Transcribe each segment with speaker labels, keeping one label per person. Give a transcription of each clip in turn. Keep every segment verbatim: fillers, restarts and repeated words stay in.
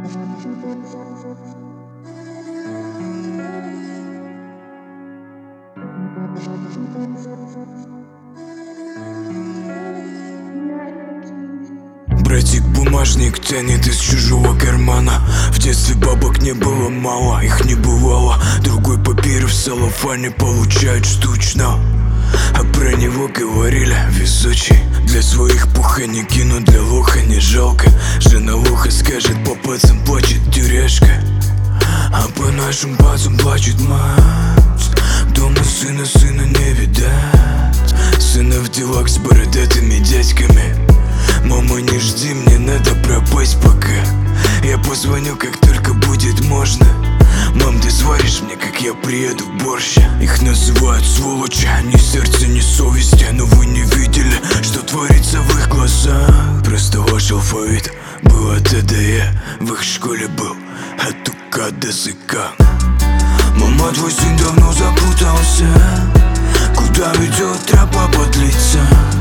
Speaker 1: Братик бумажник тянет из чужого кармана. В детстве бабок не было мало, их не бывало. Другой папир в целлофане получают штучно. А про него говорили везучий. Для своих пуха не кину, для лоха не жалко. Жена лоха скажет, по пацам плачет тюряшка. А по нашим пацам плачет мать. Дома сына, сына не видать. Сына в делах с бородатыми дядьками. Мама, не жди, мне надо пропасть пока. Я позвоню, как только будет можно. Мам, ты сваришь мне, как я приеду в борщ. Их называют сволочи, ни сердца, ни совести. Но вы не видели, что творится в их глазах. Просто ваш алфавит был от А до Я. В их школе был от УК до ЗК. Мама, твой сын давно запутался. Куда ведет тропа подлиться?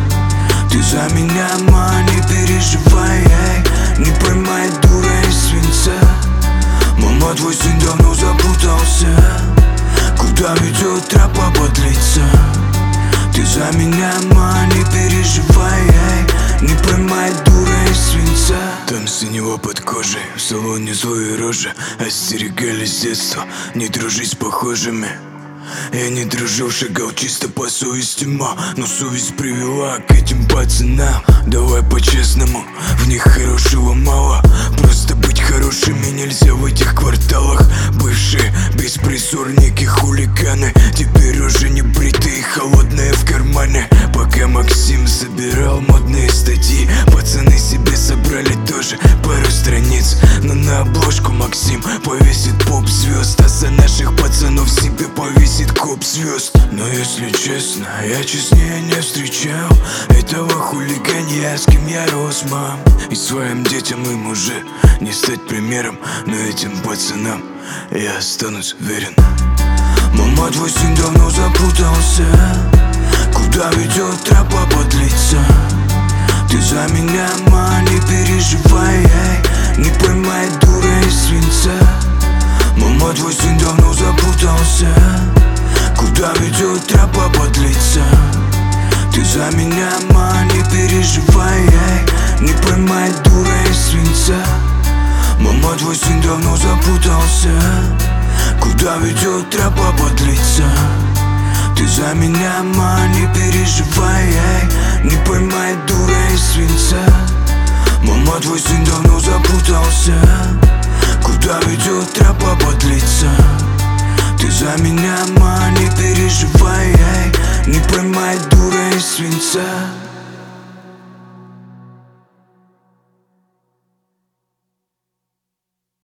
Speaker 1: Ты за меня, ма, не переживай, эй. Не поймай, дура из свинца. Мама, твой сын давно запутался. Куда ведет тропа подлиться? Ты за меня, ма, не переживай, эй. Не поймай, дура из свинца. Там синего под кожей, в салоне злые рожи. Остерегали с детства не дружить с похожими. Я не дружил, шагал чисто по совести, ма. Но совесть привела к этим пацанам. Давай по-честному, в них хорошего мало. Просто быть хорошими нельзя в этих кварталах. Бывшие беспризорники, хулиганы. Теперь уже не бритые, холодные в кармане. Пока Максим собирал модные статьи, пацаны себе собрали тоже пару страниц. Но на обложку Максим повесит поп-звезд. А за наших пацанов себе повесит коп звезд. Но если честно, я честнее не встречал этого хулиганья, с кем я рос, мам. И своим детям им уже не стать примером. Но этим пацанам я останусь верен. Мама, твой сын давно запутался. Куда ведет тропа подлиться? Ты за меня, ма, не переживай, эй. Не поймай, дура из свинца. Мама, твой сын давно запутался. Куда ведет тропа подлиться? Ты за меня, ма, не переживай, эй. Не поймай, дура из свинца. Мама, твой сын давно запутался. Куда ведет тропа подлиться? Ты за меня, ма, не переживай, эй. Не поймай, дура из свинца. Мама, твой сын давно запутался. Куда ведет тропа подлиться? Ты за меня, ма, не переживай, эй. Не поймай, дура из свинца.